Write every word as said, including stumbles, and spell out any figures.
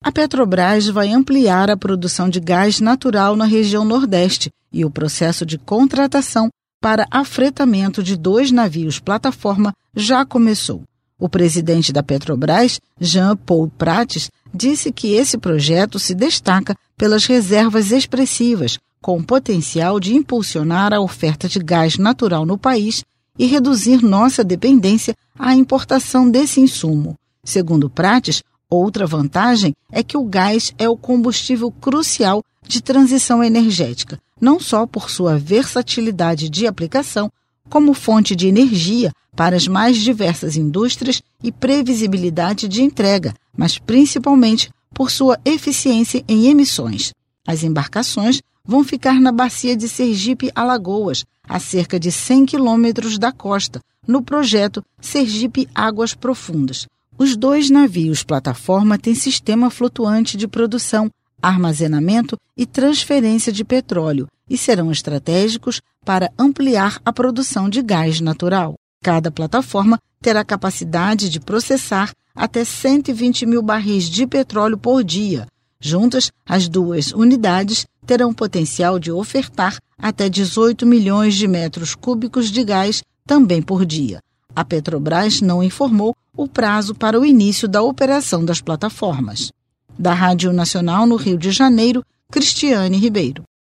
A Petrobras vai ampliar a produção de gás natural na região Nordeste e o processo de contratação para afretamento de dois navios plataforma já começou. O presidente da Petrobras, Jean Paul Prates, disse que esse projeto se destaca pelas reservas expressivas, com potencial de impulsionar a oferta de gás natural no país e reduzir nossa dependência à importação desse insumo. Segundo Prates, outra vantagem é que o gás é o combustível crucial de transição energética, não só por sua versatilidade de aplicação, como fonte de energia para as mais diversas indústrias e previsibilidade de entrega, mas principalmente por sua eficiência em emissões. As embarcações vão ficar na bacia de Sergipe-Alagoas, a cerca de cem quilômetros da costa, no projeto Sergipe Águas Profundas. Os dois navios plataforma têm sistema flutuante de produção, armazenamento e transferência de petróleo e serão estratégicos para ampliar a produção de gás natural. Cada plataforma terá capacidade de processar até cento e vinte mil barris de petróleo por dia. Juntas, as duas unidades terão potencial de ofertar até dezoito milhões de metros cúbicos de gás também por dia. A Petrobras não informou o prazo para o início da operação das plataformas. Da Rádio Nacional no Rio de Janeiro, Cristiane Ribeiro.